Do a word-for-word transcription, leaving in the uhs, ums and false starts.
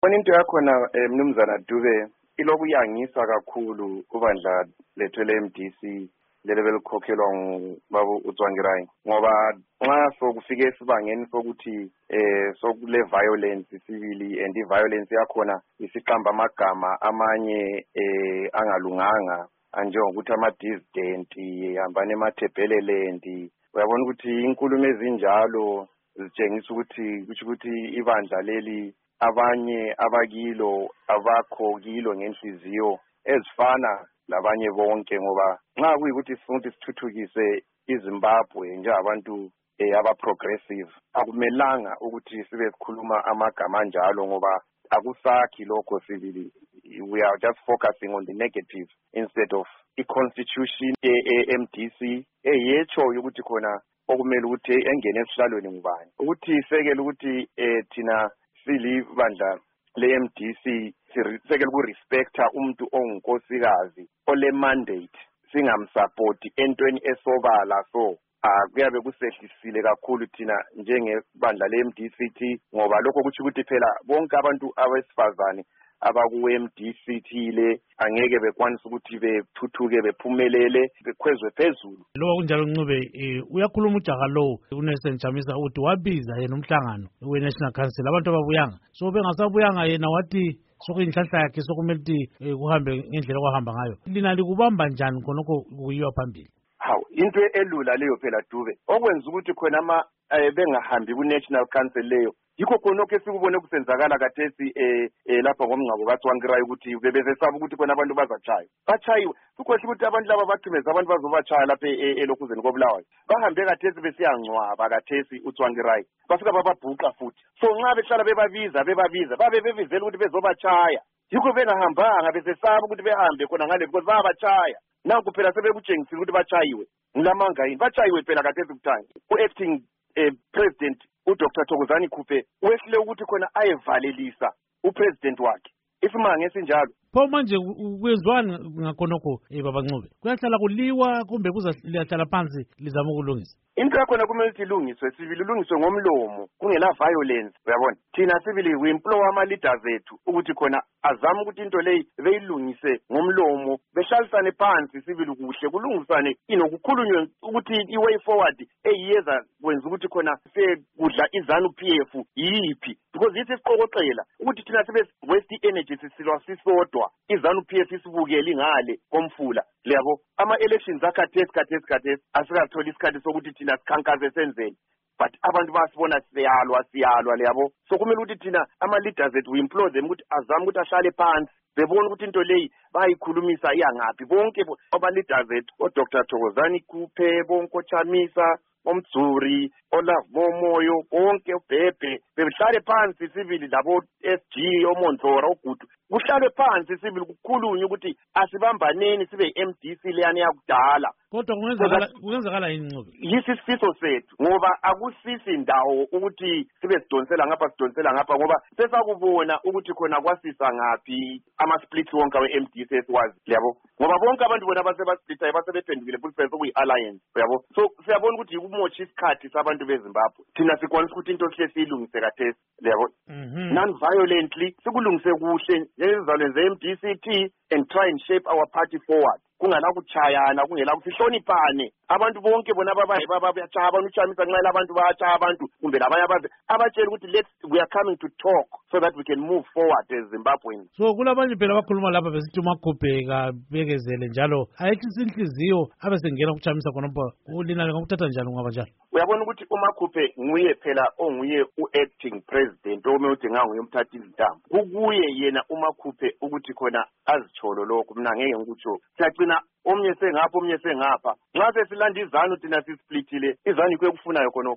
Bona into yakhona mnumzana Dube ilokuyangisa kakhulu kubandla lethu le-M D C leli belikhokhelwa ngubaba uTsvangirai ngoba nxa sokufike esibangeni sokuthi eh sokule violence sibili and i-violence yakhona isiqamba amagama amanye eh angalunganga anjengokuthi ama-dissident hambane emathebheleleland uyabona ukuthi inkulumo ezinjalo zitshengisa ukuthi kusho ukuthi ibandla leli abanye abakilo abakho kilo ngenhliziyo ezifana labanye bonke ngoba nxa kuyikuthi sifuna ukuthi sithuthukise iZimbabwe njengabantu eh, aba-progressive akumelanga ukuthi sibe sikhuluma amagama anjalo ngoba akusakhi lokho sibili. We are just focusing on the negative instead of i-constitution e-M D C eyetsho ukuthi khona okumele ukuthi engene esihlalweni ngubani ukuthi sekele ukuthi eh, thina silibandla le-M D C sisekele ukurespecta umuntu ongunkosikazi ole mandate singamsupporti entweni esobala so ah kuyabe kusehlisile kakhulu thina njengebandla le-M D C T ngoba lokho kuthi ukuthi phela bonke abantu abesifazane abaku-M D C T le angeke bekwanisa ukuthi bethuthuke bephumelele bekhwezwe phezulu. Lo kunjalo Ncube uyakhuluma ujaha lo uNelson Chamisa uthi wabiza yena umhlangano we-National Council abantu ababuyanga so bengasabuyanga yena wathi sokuyinhlahla yakhe sokumele ukuthi kuhambe ngendlela kwahamba ngayo lina likubamba njani khonokho kuyiwa phambili. Hawu into elula leyo phela Dube okwenza ukuthi khona ama bengahambi ku-National Council leyo yikho khonokho esikubone kusenzakala kathesi eh lapha ngomngcwabo kaTsvangirai ukuthi bebesesaba ukuthi khona abantu bazatshaya batshayiwe ukhohle ukuthi abantu laba bathumeza abantu bazobachaya lapha elokhuzeni koBulawayo bahambe kathesi besiyangcwaba kathesi uTsvangirai bafika bababhuqa futhi so nxa behlala bebabiza bebabiza babe bebizela ukuthi bezobachaya yikho bengahambanga besesaba ukuthi behambe khona ngale because bayabachaya nanku phela sebekutshengisile ukuthi bachayiwe ngilamanga yini bachayiwe phela kathesi kuthanga u-acting eh, president uDr Thokozani Kupe wehlile ukuthi khona ayevalelisa upresident wakhe isimanga esinjalo pho manje kwenziwani ngakhonokho eh baba Ncube kuyahlala kuliwa kumbe kuzahlala phansi lizama ukulungisa into yakhona kumele ukuthi ilungiswe sibili ilungiswe ngomlomo kungela violence uyabona thina sibili we implore ama leaders ethu ukuthi khona azama ukuthi into leyi beyilungise ngomlomo behlalisane phansi sibili kuhle kulungisane inokukhulunywe ukuthi i-way forward eyiyeza kwenza ukuthi khona sekudla iZanu P F yiphi because yithi siqokoqela ukuthi thina sibe waste energy sisilwa sisodwa iZanu P F isibukele ngale komfula liyabo ama elections akhathesi kathesi kathesi asikatholi isikhathi sokuthi thina sikhankaze senzeni but abantu basibona siyalwa siyalwa liyabo so kumele ukuthi thina ama leaders ethu we implore them ukuthi azame ukuthi ahlale phansi bebona ukuthi into leyi bayikhulumisa iyangaphi bonke aba leaders ethu oDr Thokozani Kupe bonke oChamisa omdzuri olava momoyo bonke ubhebhe behlale phansi sibili labo S G oMondlora oGudu kuhlale phansi sibili kukhulunywe ukuthi asibambaneni sibe M D C leyani yakudala kodwa kungenzakala kungenzakala yini Ncube yisi sifiso sethu ngoba akusisi ndawo ukuthi sibe sidonsela ngapha sidonsela ngapha ngoba sesakubona ukuthi khona kwasisa ngaphi ama splits wonke we-M D C esiwazi yabo ngoba bonke abantu bona basebasplitayo basebephendukile futhi senze kuyi-alliance yabo so siyabona ukuthi yikumotsha isikhathi sabantu beZimbabwe thina sikwanisa ukuthi into sihle siyilungise kathesi yabo non violently sikulungise kuhle njengezizalwane ze-M D C T and try and shape our party forward kungela kuchayana kungela kusihloniphane abantu bonke bona babayachaya abantu uChamisa nxa abantu bayachaya abantu kumbe labanye abantu abatshela ukuthi let's we are coming to talk so that we can move forward as Zimbabweans so kulabanye phela bakhuluma lapha besithi uMakhuphe kabekezele njalo ayehlisa inhliziyo abe sengena kuChamisa khonapha ulina ngokuthatha njalo ngaba njalo uyabona ukuthi uMakhuphe nguye phela onguye u-acting president okumele ukuthi nganguye umthathi izintambo kukuye yena uMakhuphe ukuthi khona azitsholo lokho mina ngeke ngikutsho siyagcina omnye sengapha omnye sengapha nxa sesilanda iZanu thina sisplitile iZanu ikwe kufunayo khona